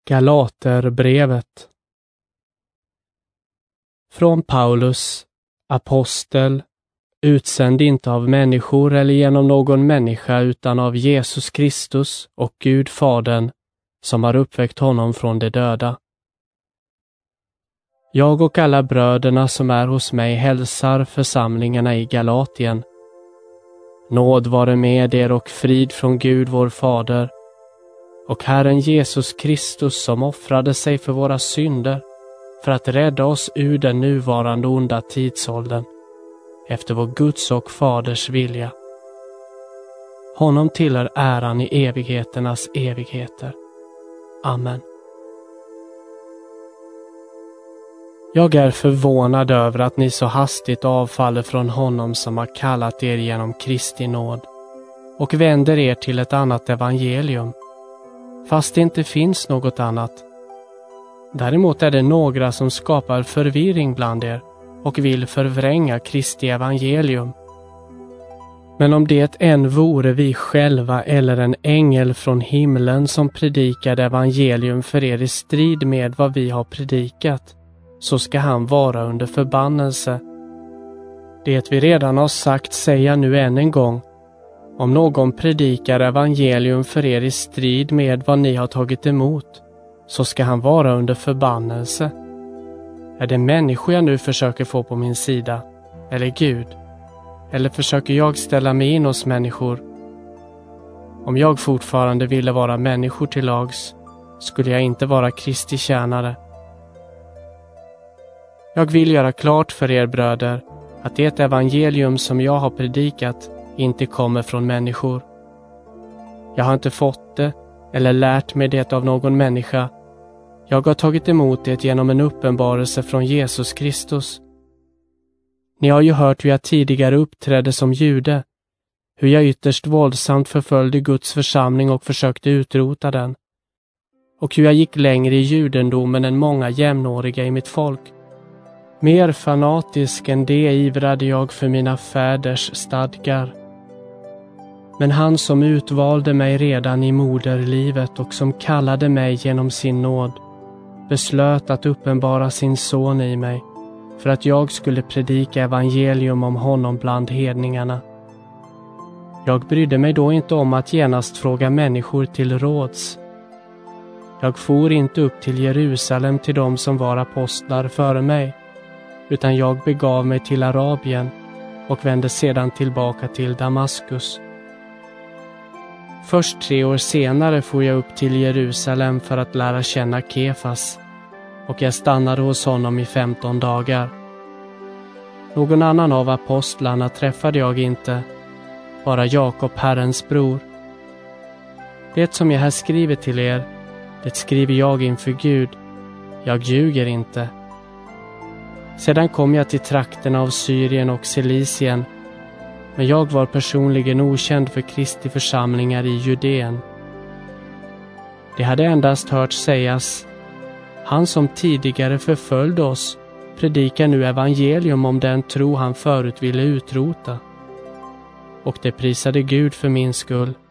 Galaterbrevet. Från Paulus, apostel, utsänd inte av människor eller genom någon människa utan av Jesus Kristus och Gud Fadern, som har uppväckt honom från de döda. Jag och alla bröderna som är hos mig hälsar församlingarna i Galatien. Nåd vare med er och frid från Gud vår Fader och Herren Jesus Kristus, som offrade sig för våra synder för att rädda oss ur den nuvarande onda tidsåldern, efter vår Guds och Faders vilja. Honom tillhör äran i evigheternas evigheter. Amen. Jag är förvånad över att ni så hastigt avfaller från honom som har kallat er genom Kristi nåd och vänder er till ett annat evangelium, fast det inte finns något annat. Däremot är det några som skapar förvirring bland er och vill förvränga Kristi evangelium. Men om det än vore vi själva eller en ängel från himlen som predikade evangelium för er i strid med vad vi har predikat, så ska han vara under förbannelse. Det vi redan har sagt säger jag nu än en gång. Om någon predikar evangelium för er i strid med vad ni har tagit emot, så ska han vara under förbannelse. Är det människor jag nu försöker få på min sida, eller Gud? Eller försöker jag ställa mig in hos människor? Om jag fortfarande ville vara människor till lags, skulle jag inte vara Kristi tjänare. Jag vill göra klart för er bröder att det evangelium som jag har predikat inte kommer från människor. Jag har inte fått det eller lärt mig det av någon människa. Jag har tagit emot det genom en uppenbarelse från Jesus Kristus. Ni har ju hört hur jag tidigare uppträdde som jude, hur jag ytterst våldsamt förföljde Guds församling och försökte utrota den, och hur jag gick längre i judendomen än många jämnåriga i mitt folk. Mer fanatisk än det ivrade jag för mina fäders stadgar. Men han som utvalde mig redan i moderlivet och som kallade mig genom sin nåd beslöt att uppenbara sin son i mig för att jag skulle predika evangelium om honom bland hedningarna. Jag brydde mig då inte om att genast fråga människor till råds. Jag for inte upp till Jerusalem till dem som var apostlar före mig, utan jag begav mig till Arabien och vände sedan tillbaka till Damaskus. Först 3 år senare for jag upp till Jerusalem för att lära känna Kefas, och jag stannade hos honom i 15 dagar. Någon annan av apostlarna träffade jag inte, bara Jakob, Herrens bror. Det som jag här skriver till er, det skriver jag inför Gud. Jag ljuger inte. Sedan kom jag till trakterna av Syrien och Cilicien, men jag var personligen okänd för Kristi församlingar i Judeen. Det hade endast hört sägas: han som tidigare förföljde oss predikar nu evangelium om den tro han förut ville utrota. Och det prisade Gud för min skull.